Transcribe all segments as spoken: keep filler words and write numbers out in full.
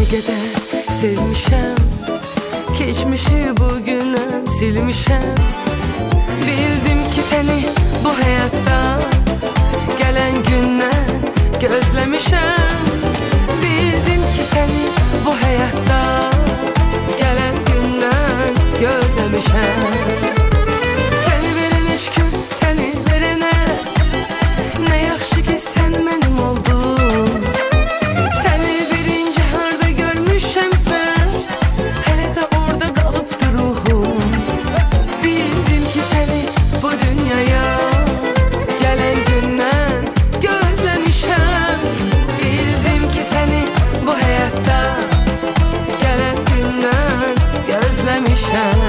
qədər sevmişəm, keçmişi bugünə silmişəm. Bildim ki səni bu həyatda gələn gündən gözləmişəm. Bildim ki səni bu həyatda gələn gündən gözləmişəm. Səni verən eşküm, səni verənə nə yaxşı ki sən mənim oldun. Səni birinci harda görmüşəmsə, hələ də orada qalıbdı ruhum. Bildim ki səni bu dünyaya gələn gündən gözləmişəm. Bildim ki səni bu həyatda gələn gündən gözləmişəm.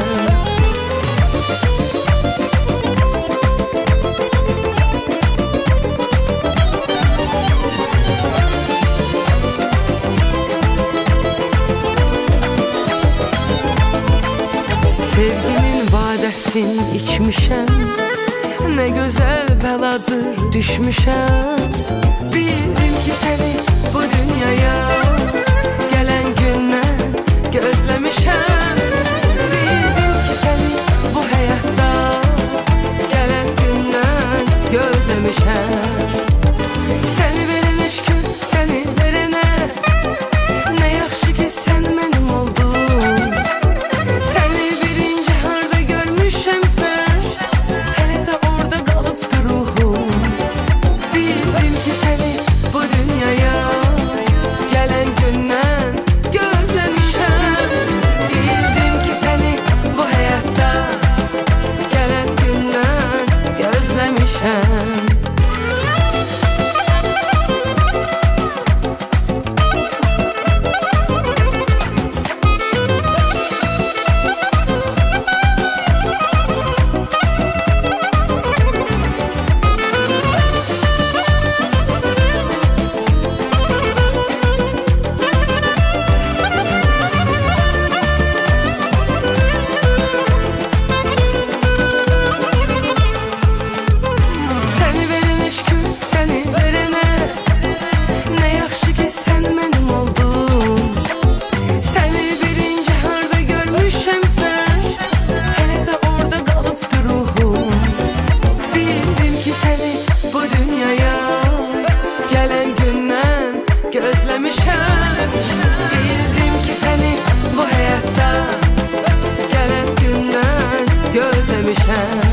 Sevginin badəsin içmişəm, nə gözəl bəladır düşmüşəm. Bildim ki səni bu dünyaya gələn gündən gözləmişəm. Bildim ki səni bu həyatda gələn gündən gözləmişəm. Səni verən eşküm, səni verənə nə yaxşı ki sən mənim oldun. Səni birinci harda görmüşəmsə, hələ də orada qalıbdı ruhum. Bildim ki səni bu dünyaya gələn gündən gözləmişəm. Bildim ki səni bu həyatda gələn gündən gözləmişəm. Səni verən eşküm, səni verənə nə yaxşı ki sən mənim oldun. Səni birinci harda görmüşəmsə, hələ də orada qalıbdı ruhum. Bildim ki səni bu dünyaya gələn gündən gözləmişəm. Bildim ki səni bu həyatda gələn gündən gözləmişəm.